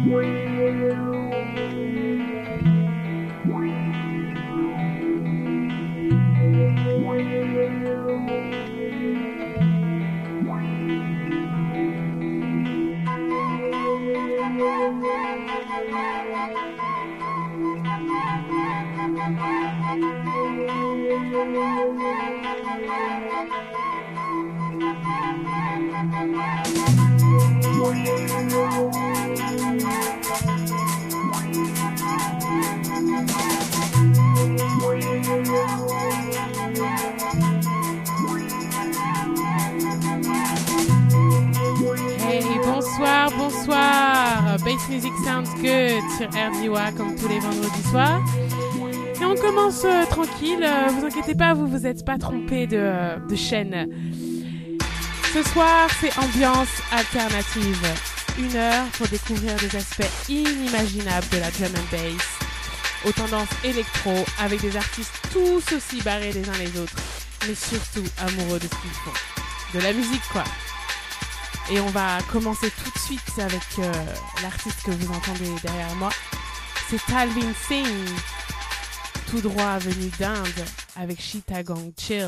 Bass Music Sounds Good sur RDWA comme tous les vendredis soirs. Et on commence tranquille, vous inquiétez pas, vous vous êtes pas trompé de chaîne. Ce soir, c'est ambiance alternative. 1 heure pour découvrir des aspects inimaginables de la drum and bass, aux tendances électro, avec des artistes tous aussi barrés les uns les autres, mais surtout amoureux de ce qu'ils font. De la musique, quoi. Et on va commencer tout de suite avec l'artiste que vous entendez derrière moi. C'est Talvin Singh, tout droit venu d'Inde, avec Chittagong Chill.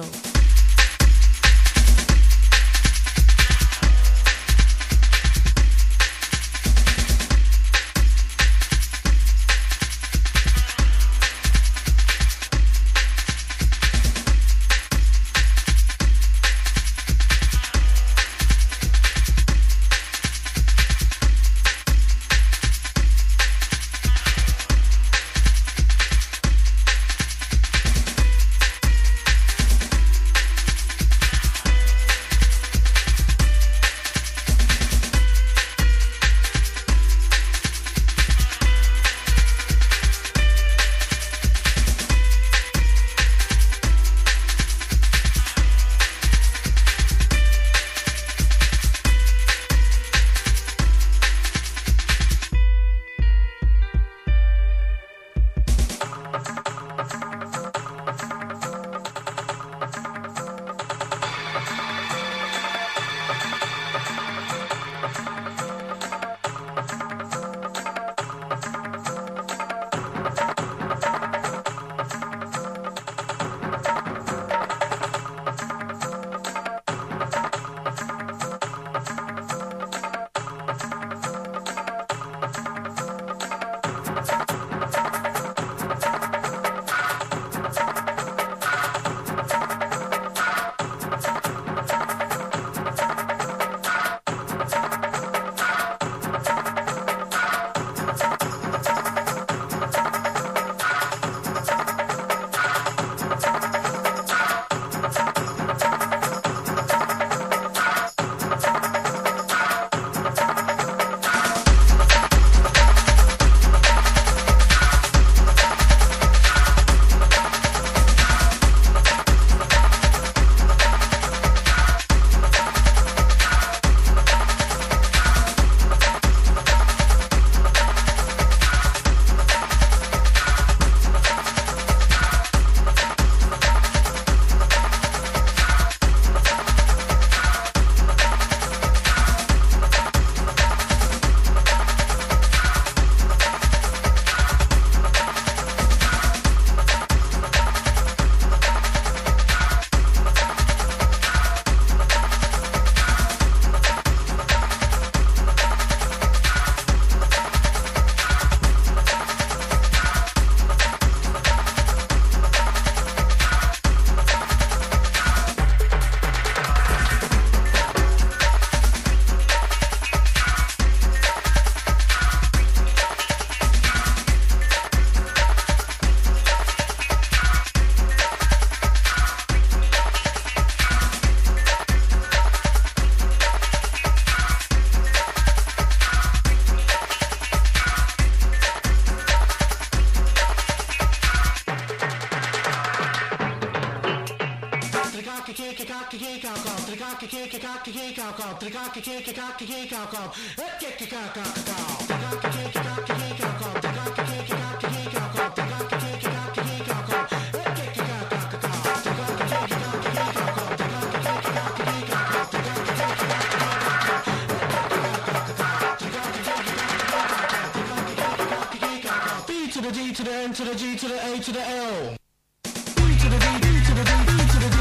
to the G to the A to the L. B to the D, B to the D, B to the D.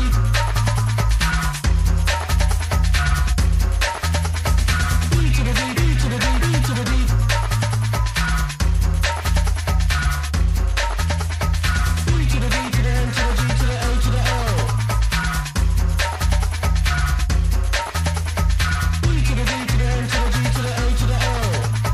B to the D, B to the D, B to the D. B to the D to the N to the G to the A to the L. B to the D to the N to the G to the A to the L.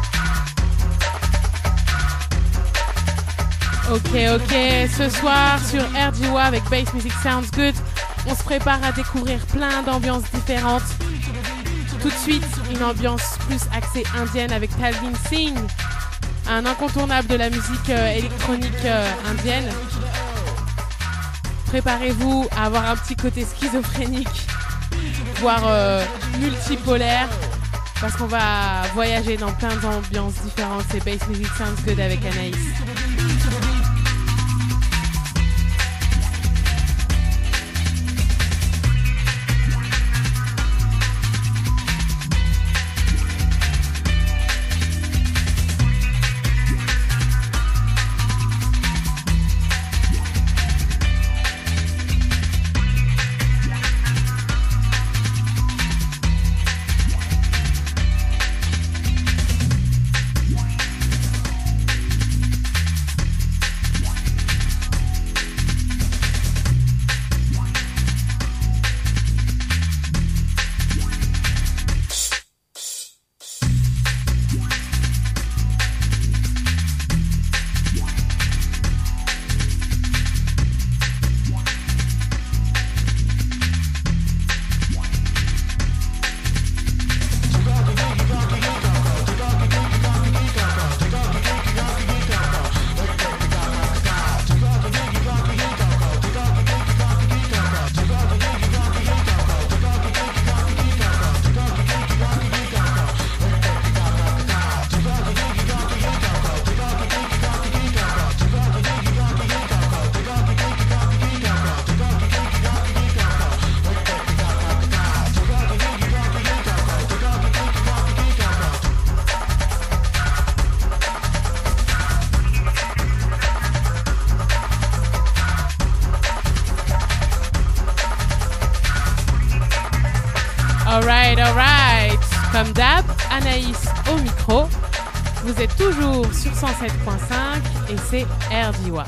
Ok, ce soir sur RDWA avec Bass Music Sounds Good, on se prépare à découvrir plein d'ambiances différentes. Tout de suite, une ambiance plus axée indienne avec Talvin Singh, un incontournable de la musique électronique indienne. Préparez-vous à avoir un petit côté schizophrénique, voire multipolaire, parce qu'on va voyager dans plein d'ambiances différentes. C'est Bass Music Sounds Good avec Anaïs. Alright. Comme d'hab, Anaïs au micro. Vous êtes toujours sur 107.5 et c'est RDWA.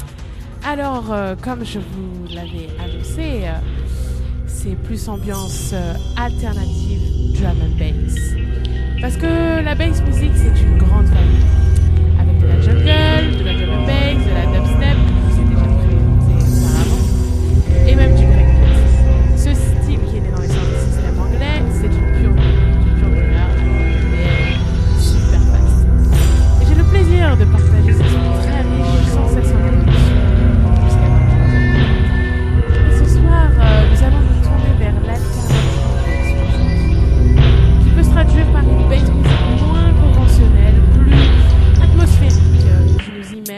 Alors, comme je vous l'avais annoncé, c'est plus ambiance alternative drum and bass. Parce que la bass music, c'est une grande famille. Avec de la jungle, de la drum and bass, de la dubstep, qui s'est déjà présenté auparavant, et même du breakbeat. Ce style qui est né dans les systèmes anglais, c'est du pure bonheur, mais super fast. Et j'ai le plaisir de partager ce son très riche, sans cesse en évolution, jusqu'à maintenant. Et ce soir, nous allons nous tourner vers l'alternative qui peut se traduire par une bass music moins conventionnelle, plus atmosphérique, qui nous y met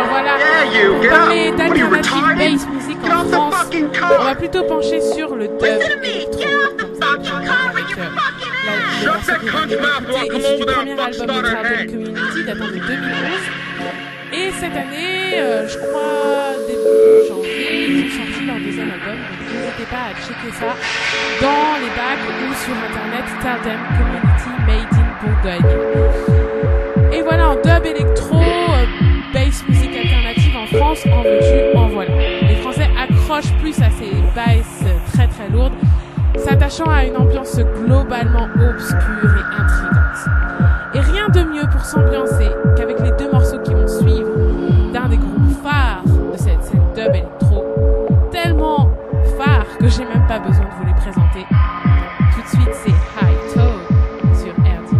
Alors voilà, pour parler d'alternative bass music en France, on va plutôt pencher sur le dub électro, comme ça avec le morceau que vous venez d'écouter, issu du premier album de Travel Community datant de 2011. Et cette année, je crois début janvier, ils ont sorti leur deuxième album, donc n'hésitez pas à checker ça dans les bacs ou sur internet, Tell Them Community Made in Bourgogne. Et voilà, en dub électro, bass musique alternative en France, en veux-tu, en voilà. Les Français accrochent plus à ces basses très très lourdes, s'attachant à une ambiance globalement obscure et intrigante. Et rien de mieux pour s'ambiancer qu'avec les deux morceaux qui vont suivre d'un des groupes phares de cette scène dub électro, tellement phares que j'ai même pas besoin de vous les présenter. Tout de suite, c'est High Tone sur RDY.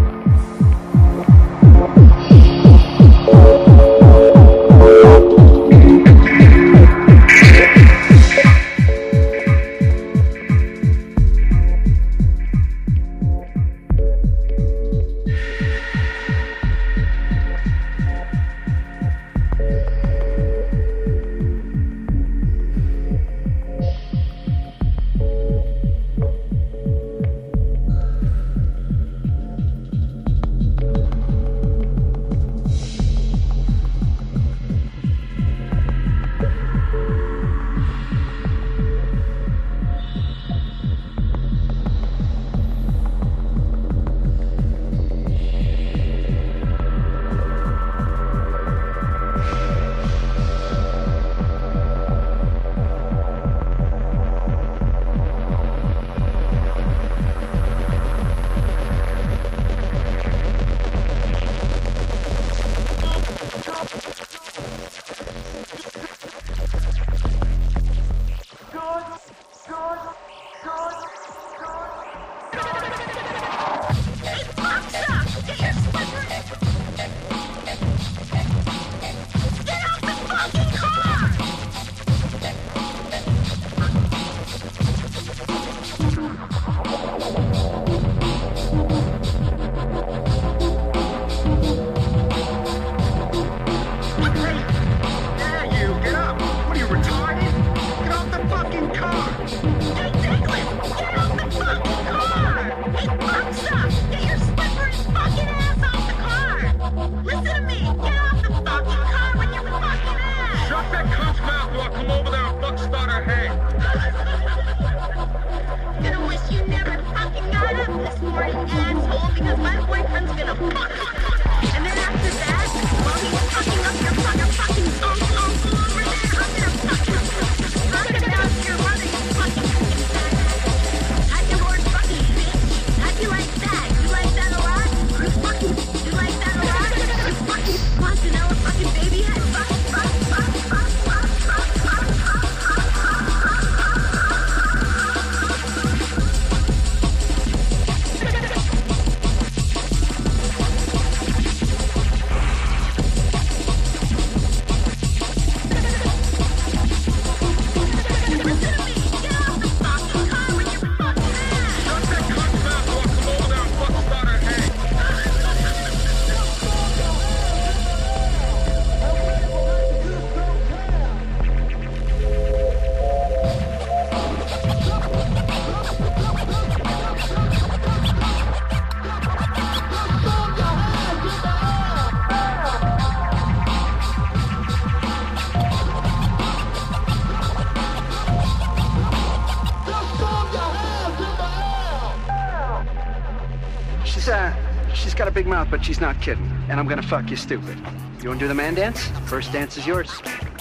She's got a big mouth, but she's not kidding. And I'm gonna fuck you stupid. You wanna do the man dance? First dance is yours.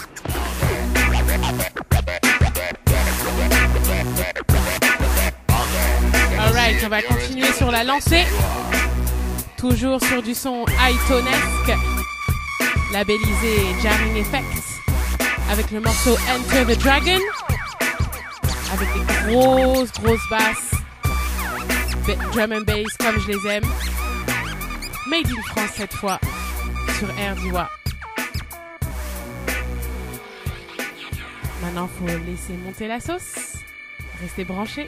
Alright, on va continuer sur la lancée. Toujours sur du son high-tonesque, labellisé Jarring Effects, avec le morceau Enter the Dragon, avec des grosses basses, drum and bass comme je les aime. Made in France cette fois, sur RDY. Maintenant, faut laisser monter la sauce. Restez branchés.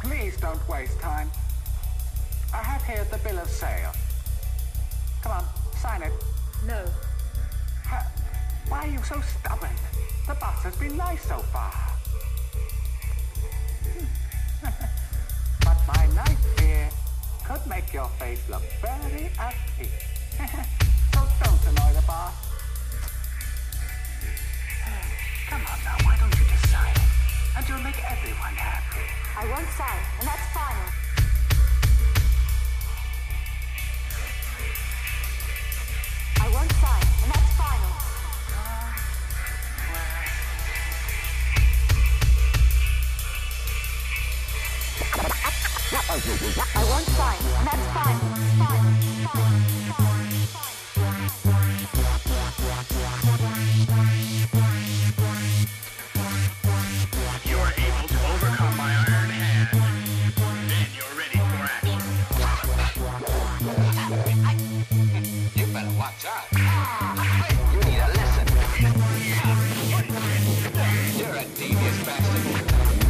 Please don't waste time. I have here the bill of sale. Come on, sign it. No. Why are you so stubborn? The boss has been nice so far. But my knife here could make your face look very ugly. So don't annoy the boss. Come on now, why don't you just sign it? And you'll make everyone happy. I won't sign, and that's final. I won't sign, and that's final. I won't sign, and that's final. You are able to overcome my iron hand. Then you're ready for action. You better watch out. You need a lesson. You're a devious bastard.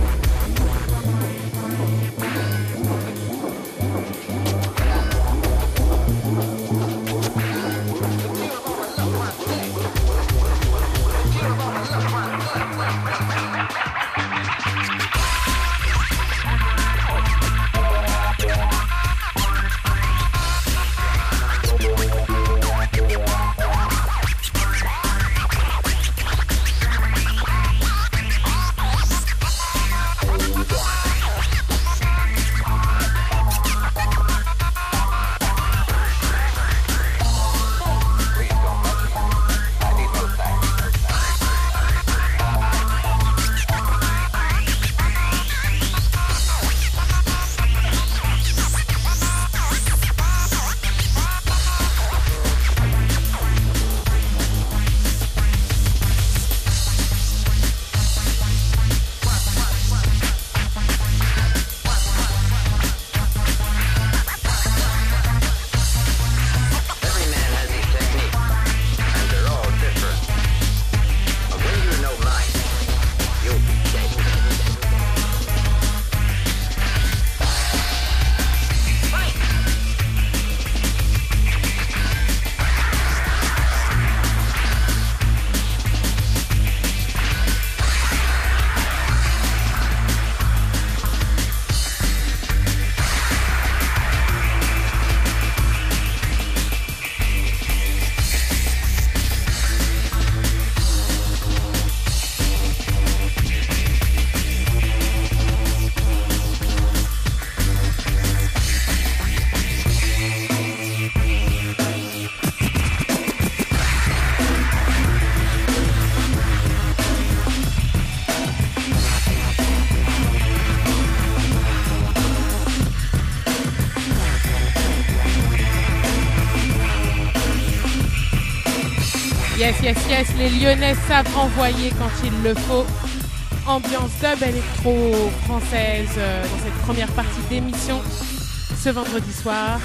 Yes, les Lyonnais savent envoyer quand il le faut. Ambiance dub électro française dans cette première partie d'émission ce vendredi soir.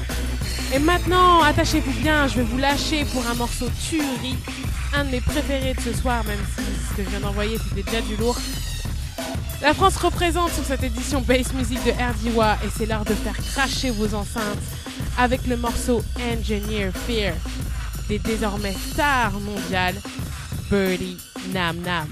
Et maintenant, attachez-vous bien, je vais vous lâcher pour un morceau tuerie, un de mes préférés de ce soir, même si ce que je viens d'envoyer c'était déjà du lourd. La France représente sur cette édition Bass Music de RDY et c'est l'heure de faire cracher vos enceintes avec le morceau Engineer Fear des désormais stars mondiales Birdie Nam Nam.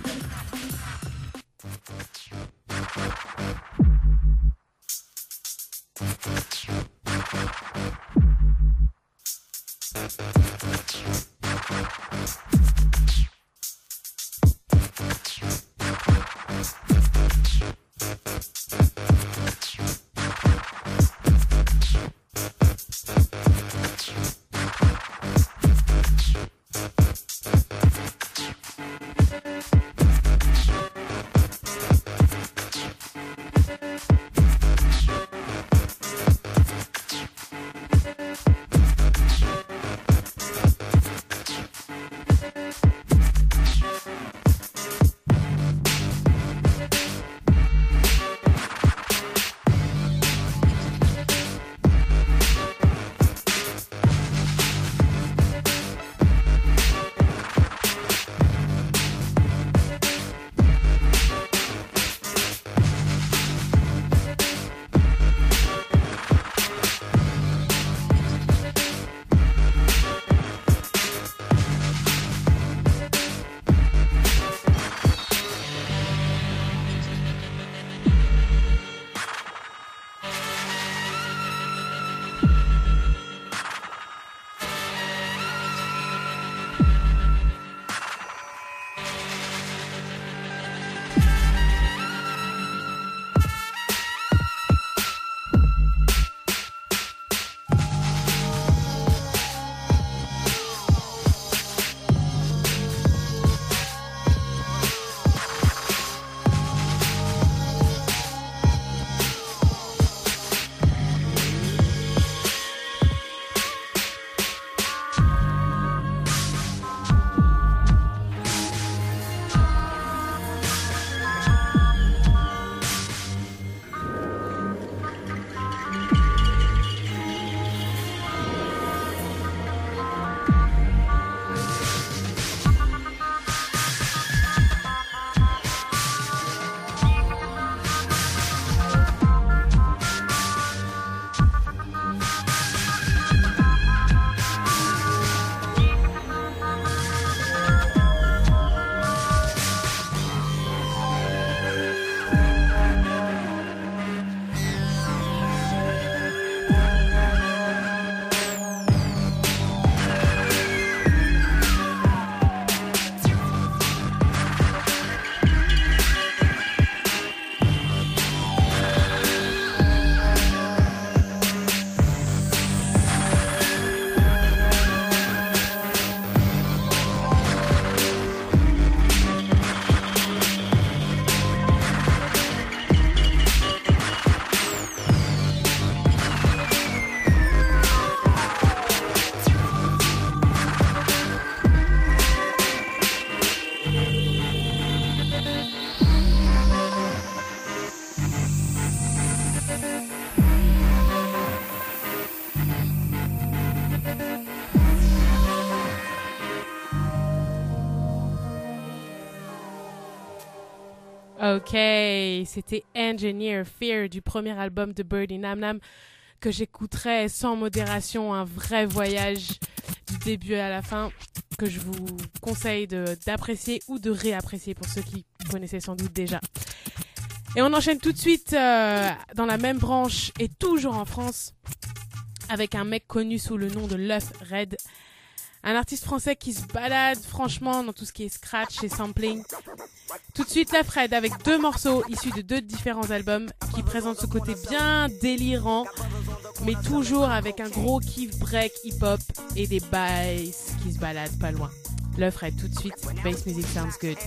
Ok, c'était Engineer Fear du premier album de Birdie Nam Nam que j'écouterai sans modération, un vrai voyage du début à la fin que je vous conseille d'apprécier ou de réapprécier pour ceux qui connaissaient sans doute déjà. Et on enchaîne tout de suite dans la même branche et toujours en France avec un mec connu sous le nom de Luff Red. Un artiste français qui se balade franchement dans tout ce qui est scratch et sampling. Tout de suite, Luff Red avec 2 morceaux issus de 2 différents albums qui présentent ce côté bien délirant, mais toujours avec un gros kiff break hip-hop et des bass qui se baladent pas loin. Luff Red tout de suite, Bass Music Sounds Good.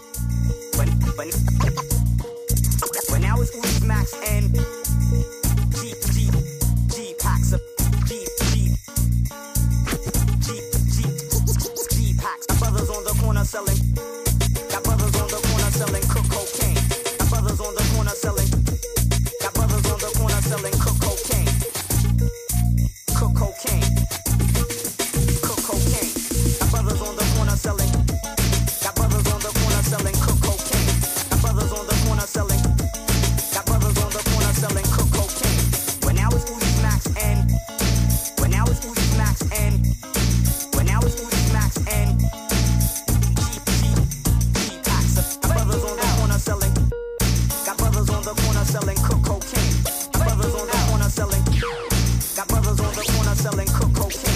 When I was Uzi Max and G packs of G packs. My brothers on the corner selling. Got brothers on the corner selling cocaine. My brothers on the corner selling. Got brothers on the corner selling cocaine. Cocaine. My brothers on the corner selling. Got brothers on the corner selling cocaine. My brothers on the corner selling. Got brothers on the corner selling cocaine. When I was Uzi Max and when I was Uzi Max and when I was Uzi Max and G packs. My brothers on the corner selling. Got brothers on the corner selling cocaine. My brothers on the corner selling. Got brothers on the corner selling cocaine.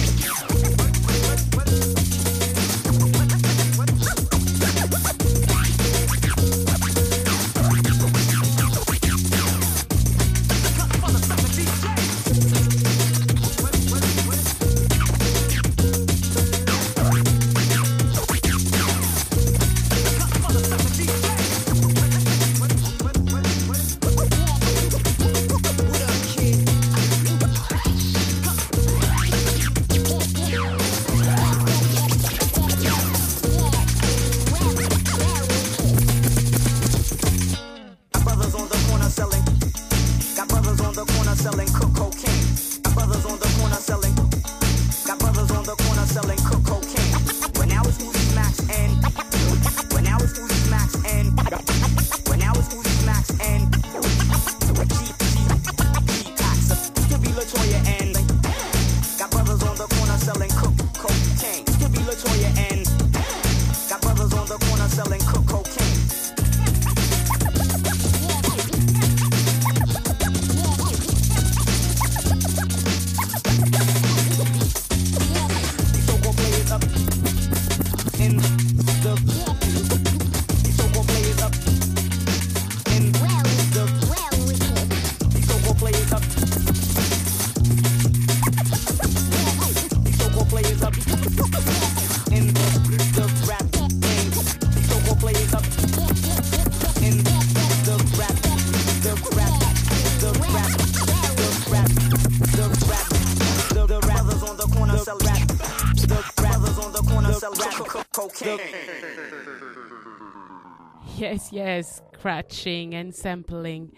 Yes, scratching and sampling,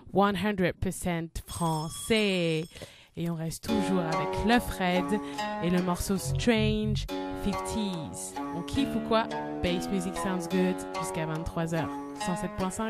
100% français. Et on reste toujours avec Luff Red et le morceau Strange 50s. On kiffe ou quoi? Bass Music Sounds Good jusqu'à 23h. 107.5.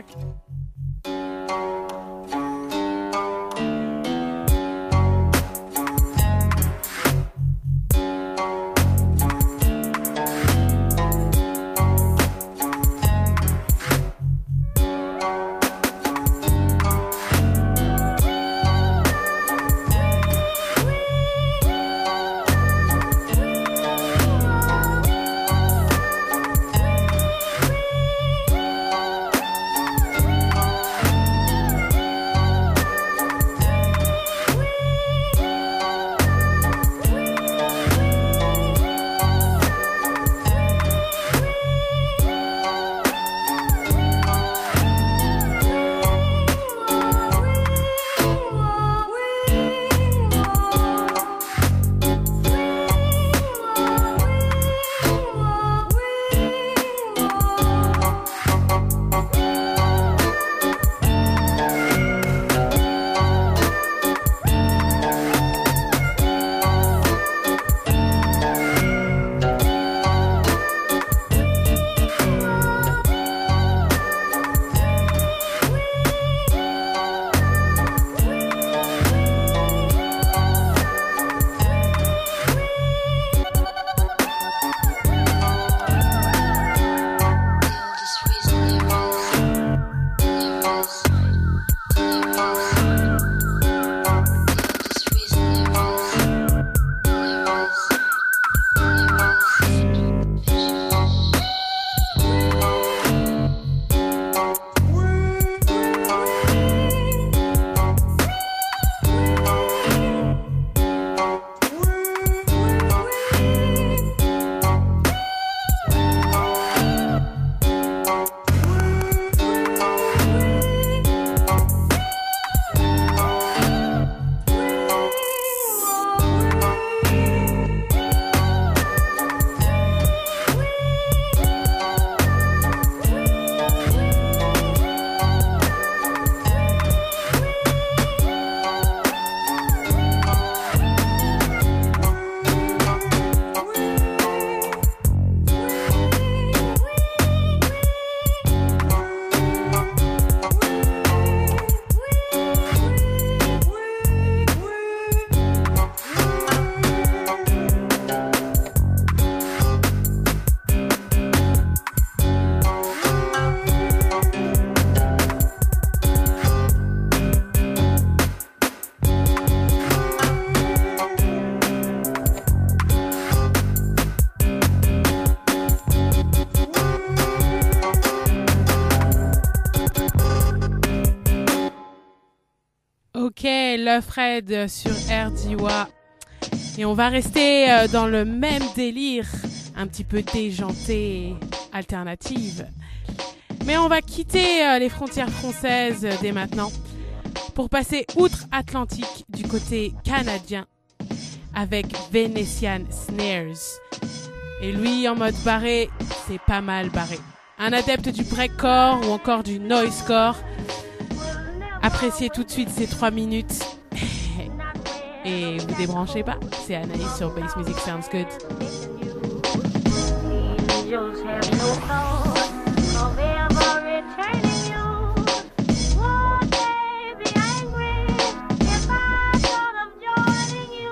Ok, Love Red sur RDY. Et on va rester dans le même délire, un petit peu déjanté, alternative. Mais on va quitter les frontières françaises dès maintenant pour passer outre-Atlantique du côté canadien avec Venetian Snares. Et lui, en mode barré, c'est pas mal barré. Un adepte du breakcore ou encore du noisecore. Appréciez tout de suite ces 3 minutes. Et vous débranchez pas. C'est Anaïs sur Bass Music Sounds Good. Angels have no thought of ever returning you. Would they be angry if I thought of joining you?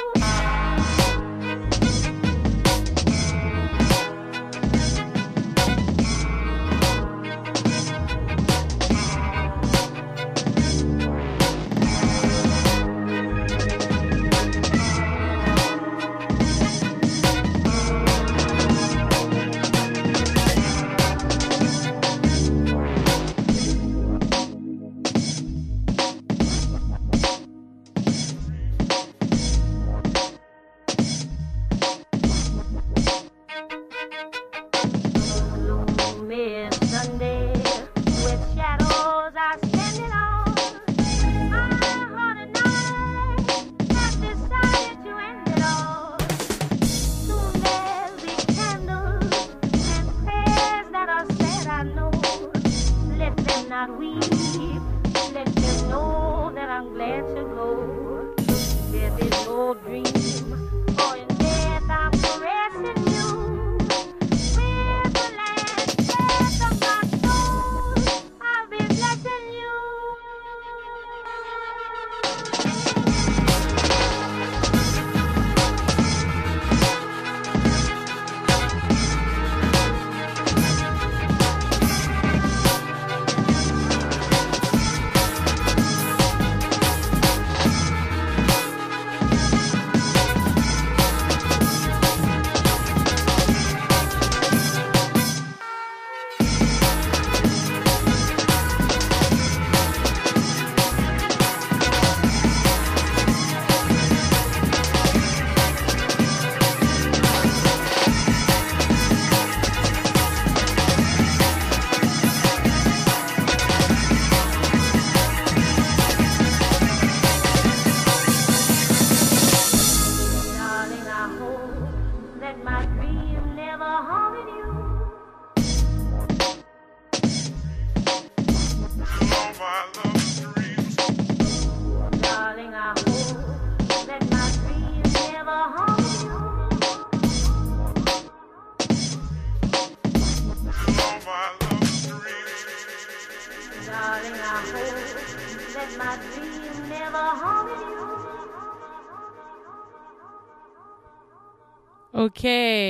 Ok,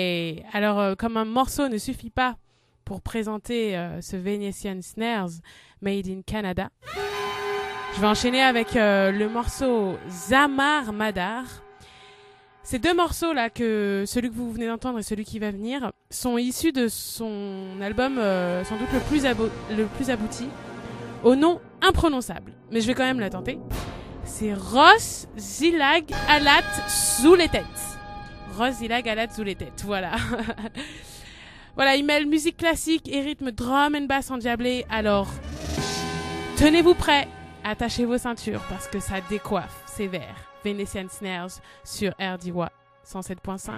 alors comme un morceau ne suffit pas pour présenter ce Venetian Snares Made in Canada, je vais enchaîner avec le morceau Zamar Madar. Ces 2 morceaux là, celui que vous venez d'entendre et celui qui va venir, sont issus de son album sans doute le plus abouti, au nom imprononçable, mais je vais quand même la tenter. C'est Ross Zilag Alat Zouletet. Ross Zilag Alat Zouletet, voilà. Voilà, il mêle musique classique et rythme drum and bass endiablé, alors tenez-vous prêts, attachez vos ceintures parce que ça décoiffe sévère. Venetian Snares sur RDY 107.5.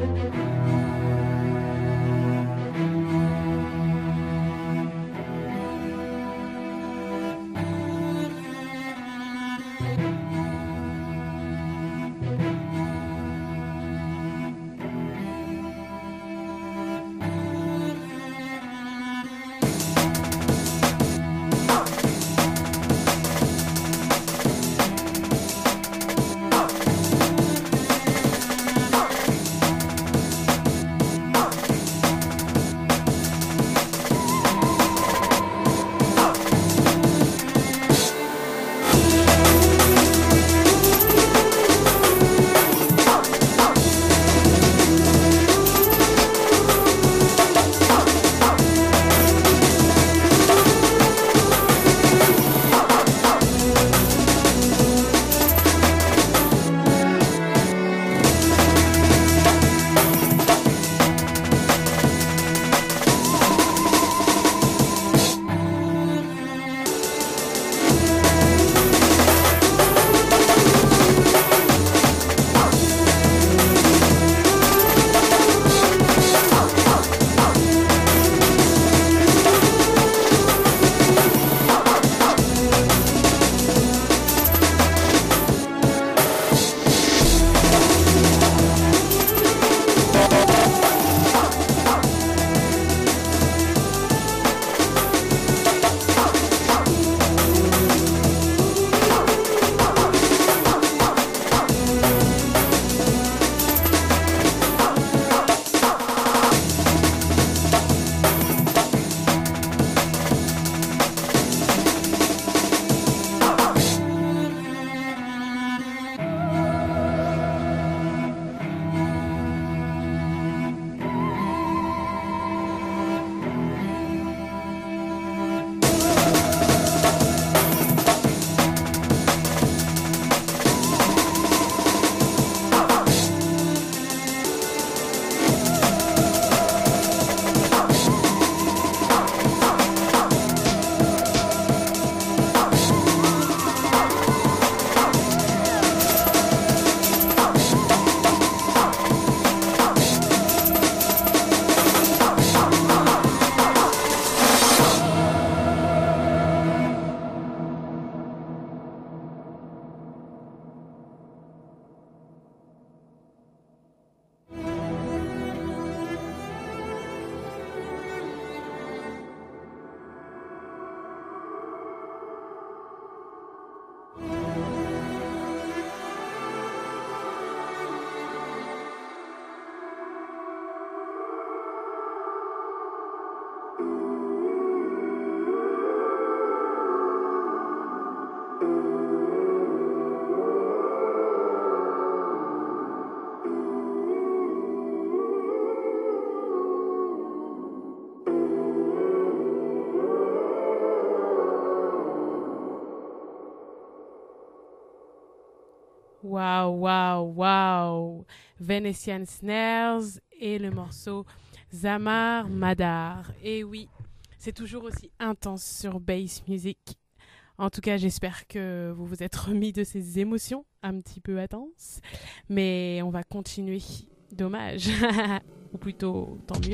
Waouh, waouh, waouh. Venetian Snares et le morceau Zamar Madar. Et oui, c'est toujours aussi intense sur Bass Music. En tout cas, j'espère que vous vous êtes remis de ces émotions un petit peu intenses. Mais on va continuer. Dommage. Ou plutôt, tant mieux.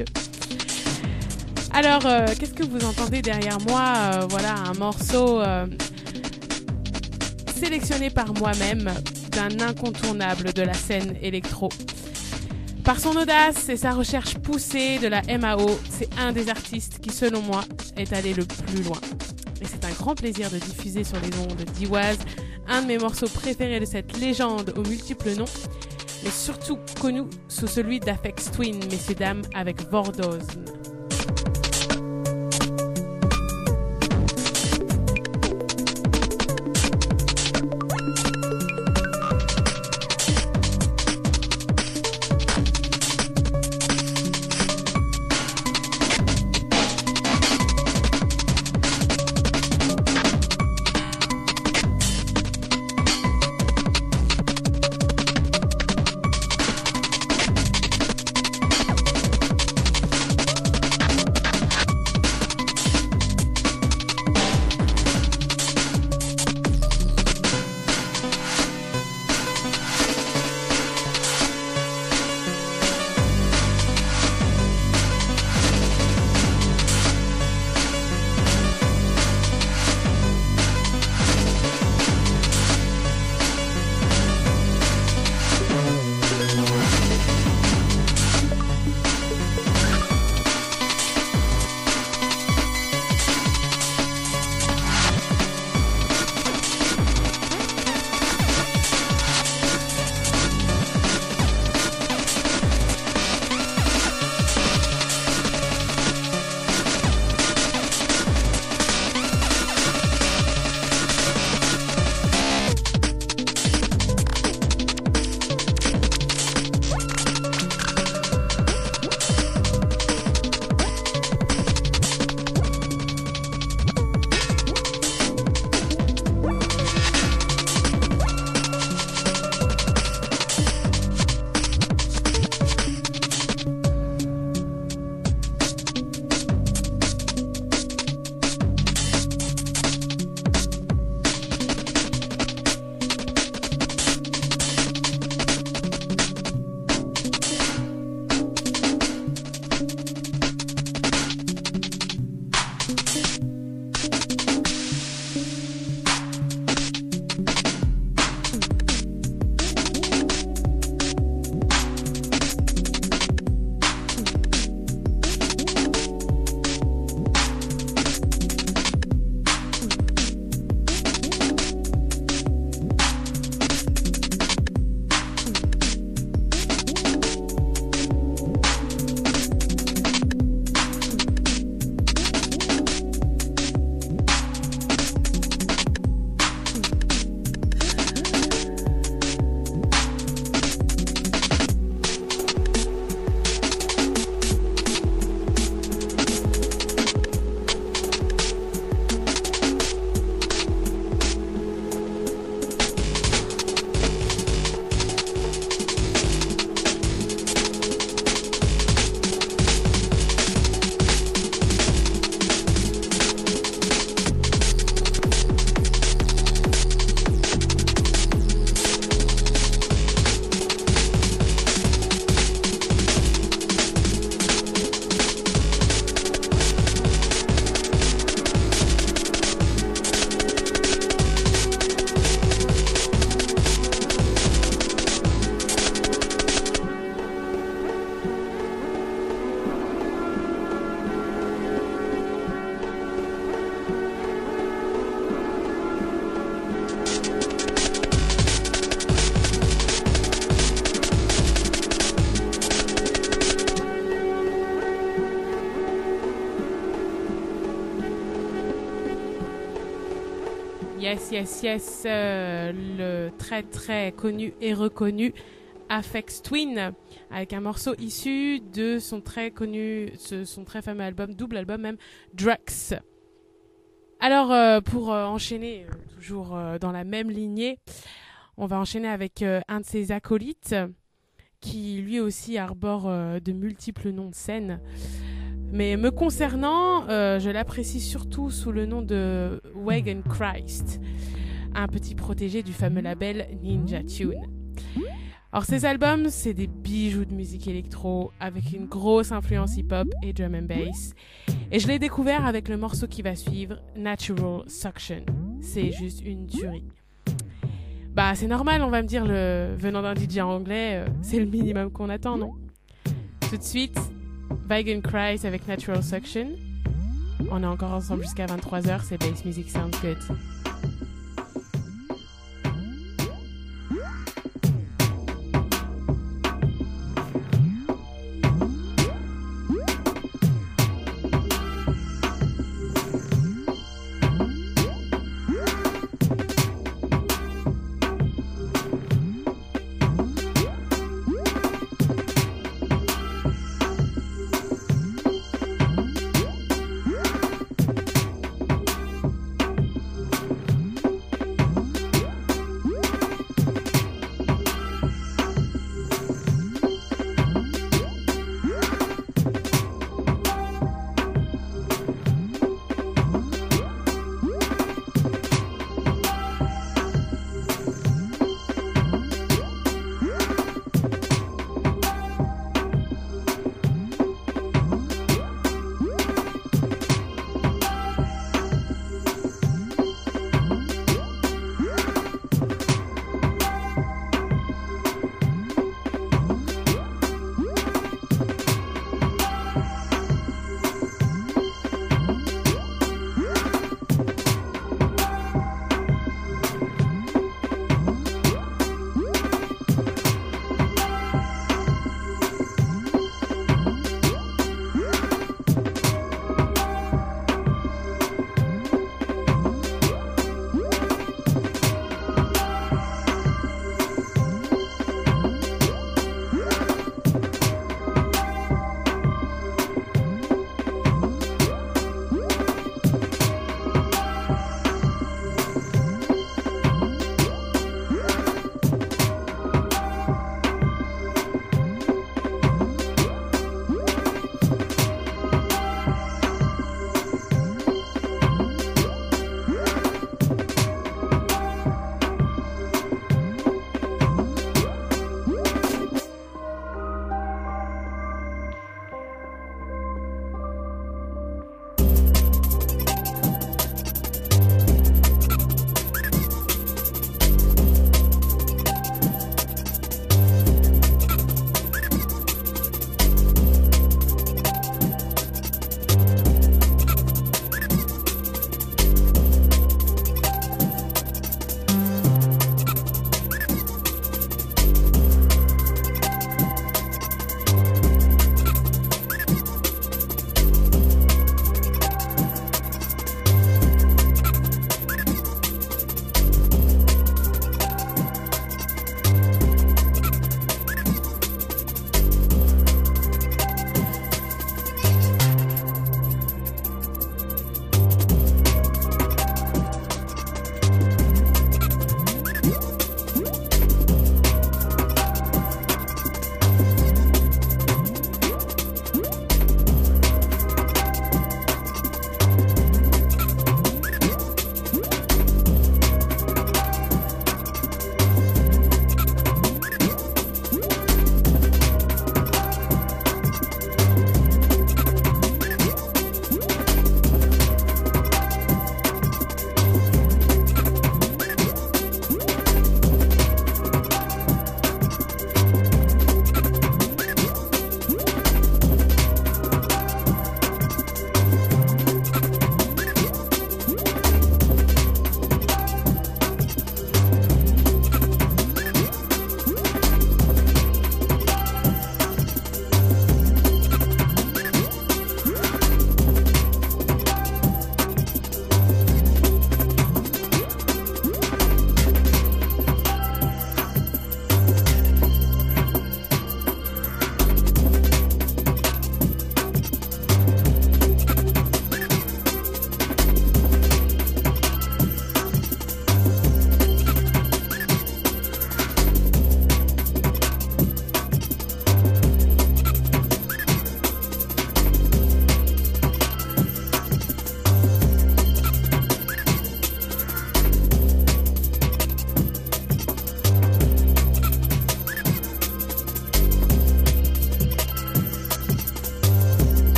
Alors, qu'est-ce que vous entendez derrière moi? Voilà, un morceau sélectionné par moi-même d'un incontournable de la scène électro. Par son audace et sa recherche poussée de la MAO, c'est un des artistes qui, selon moi, est allé le plus loin. Et c'est un grand plaisir de diffuser sur les ondes d'Iwaz un de mes morceaux préférés de cette légende aux multiples noms, mais surtout connu sous celui d'Aphex Twin, messieurs dames, avec Vordozn. Yes, yes, yes, le très très connu et reconnu Aphex Twin, avec un morceau issu de son très connu, son très fameux album, double album même, Drugs. Alors, pour enchaîner, toujours dans la même lignée, on va enchaîner avec un de ses acolytes, qui lui aussi arbore de multiples noms de scène. Mais me concernant, je l'apprécie surtout sous le nom de Wagon Christ, un petit protégé du fameux label Ninja Tune. Alors ces albums, c'est des bijoux de musique électro avec une grosse influence hip-hop et drum and bass. Et je l'ai découvert avec le morceau qui va suivre, Natural Suction. C'est juste une tuerie. Bah c'est normal, on va me dire, venant d'un DJ anglais, c'est le minimum qu'on attend, non? Tout de suite, Wagon Christ avec Natural Suction. On est encore ensemble jusqu'à 23h, c'est Bass Music Sounds Good.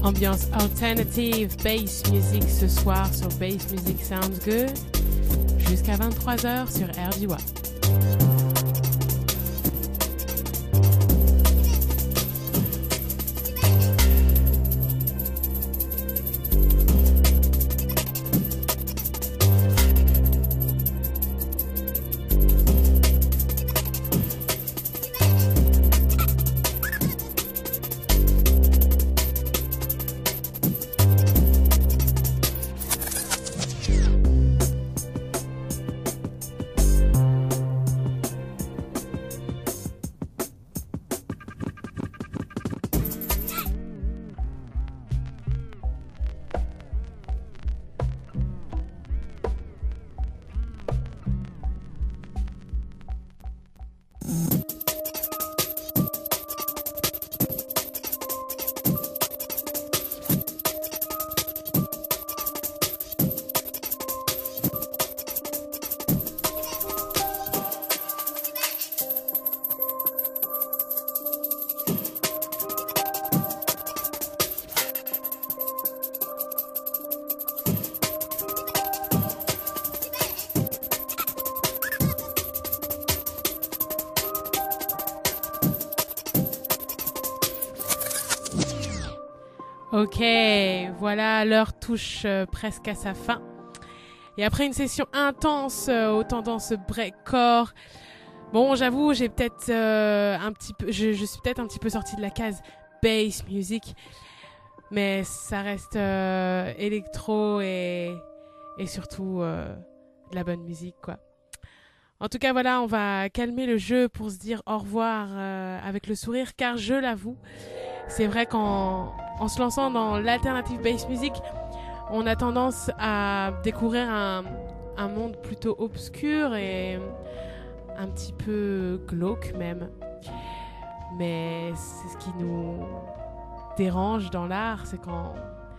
Ambiance alternative bass music ce soir sur Bass Music Sounds Good jusqu'à 23h sur RDY. Ok, voilà, l'heure touche presque à sa fin. Et après une session intense aux tendances breakcore, bon, j'avoue, j'ai peut-être un petit peu, je suis peut-être un petit peu sortie de la case bass music, mais ça reste électro et surtout de la bonne musique, quoi. En tout cas, voilà, on va calmer le jeu pour se dire au revoir avec le sourire, car je l'avoue, c'est vrai qu'en se lançant dans l'alternative bass music, on a tendance à découvrir un monde plutôt obscur et un petit peu glauque même. Mais c'est ce qui nous dérange dans l'art, c'est quand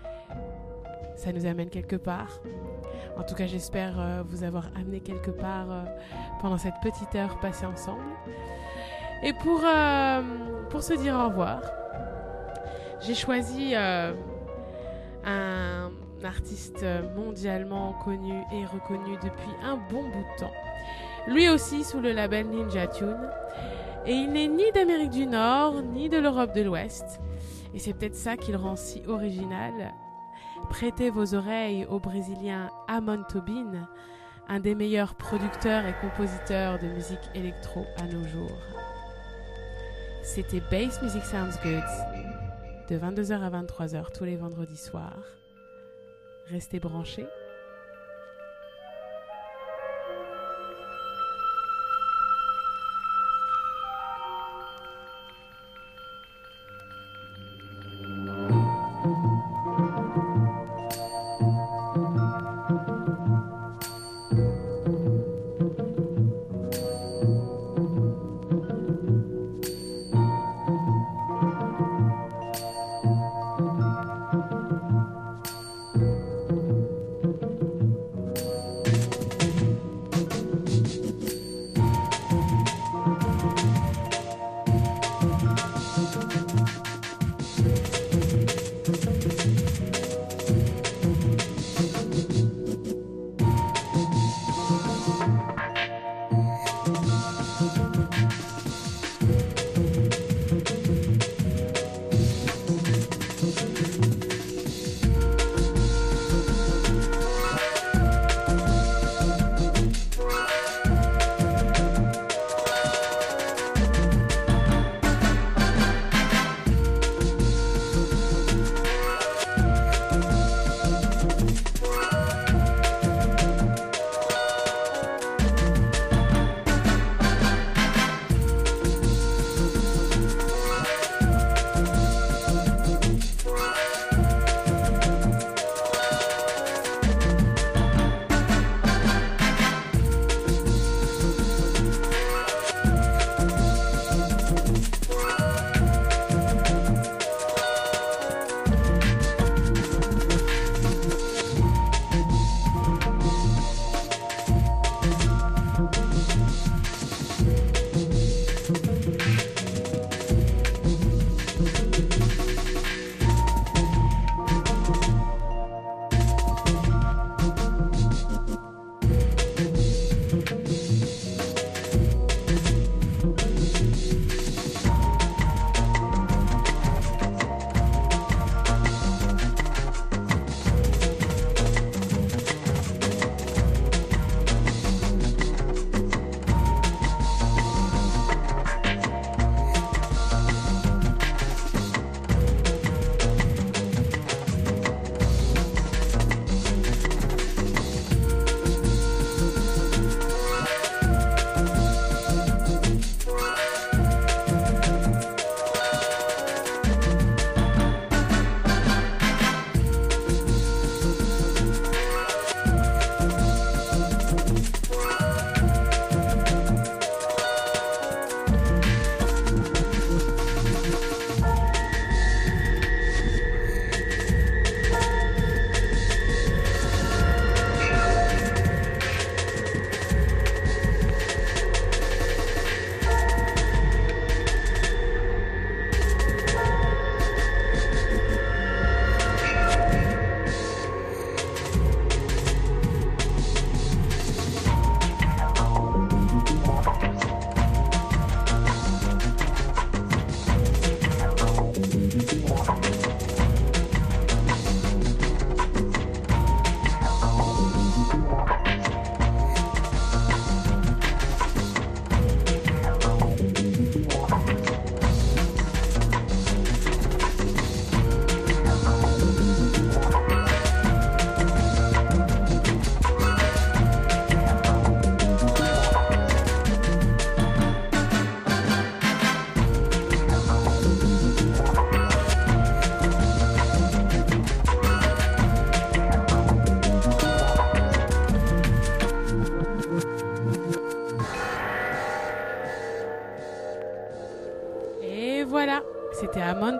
ça nous amène quelque part. En tout cas, j'espère vous avoir amené quelque part pendant cette petite heure passée ensemble. Et pour se dire au revoir, j'ai choisi un artiste mondialement connu et reconnu depuis un bon bout de temps. Lui aussi sous le label Ninja Tune. Et il n'est ni d'Amérique du Nord, ni de l'Europe de l'Ouest. Et c'est peut-être ça qui le rend si original. Prêtez vos oreilles au Brésilien Amon Tobin, un des meilleurs producteurs et compositeurs de musique électro à nos jours. C'était Bass Music Sounds Good, de 22h à 23h tous les vendredis soirs. Restez branchés.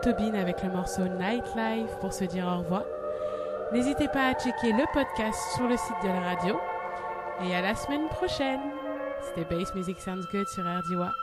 Tobin avec le morceau Nightlife pour se dire au revoir. N'hésitez pas à checker le podcast sur le site de la radio. Et à la semaine prochaine. C'était Bass Music Sounds Good sur RDY.